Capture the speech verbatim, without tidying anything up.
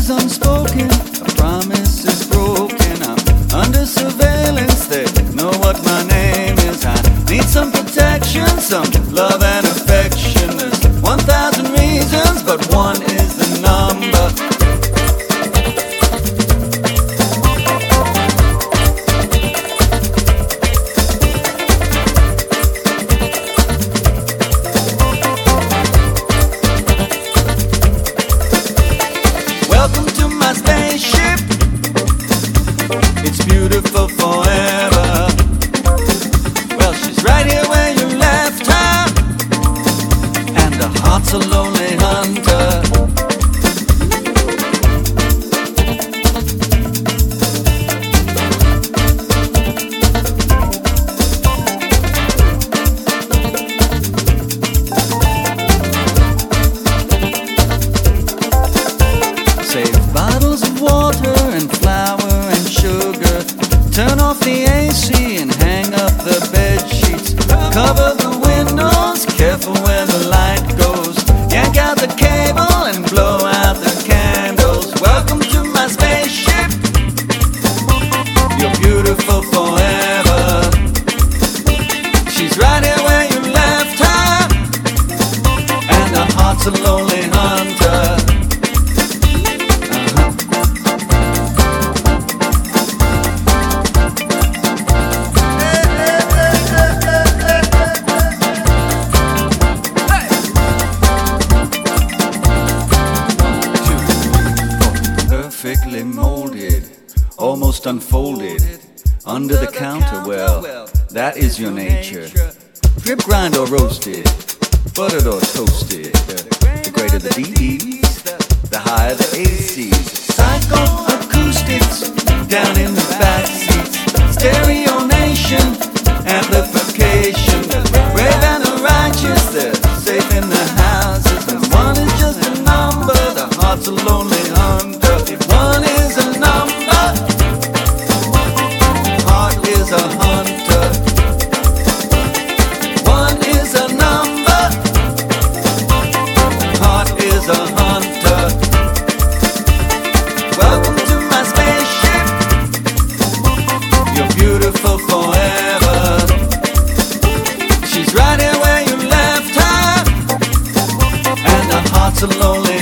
is unspoken, a promise is broken. I'm under surveillance, they know what my name is. I need some protection, some love and affection. There's one thousand reasons, but one is the number. Welcome to my spaceship. It's beautiful forever. Well, she's right here where you left her, and the heart's a lonely hunter. Save bottles of water and flour and sugar. Turn off the A C and hang up the bed sheets. Cover the windows, careful where the light goes. Yank out the cable and blow out the candles. Welcome to my spaceship. You're beautiful forever. She's right here where you left her, and her heart's a lonely hunter. Perfectly molded, almost unfolded, under the counter. Well, that is your nature. Drip grind or roasted, buttered or toasted. The greater the D Ds, the higher the A Cs. Psycho acoustics down in the back seats. Stereo nation, amplification. Brave and the righteous, they're safe in their houses. And one is just a number, the heart's a lonely hunter. If one is a number, heart is a hunter. One is a number, heart is a hunter. Welcome to my spaceship. You're beautiful forever. She's right here where you left her, and her heart's a lonely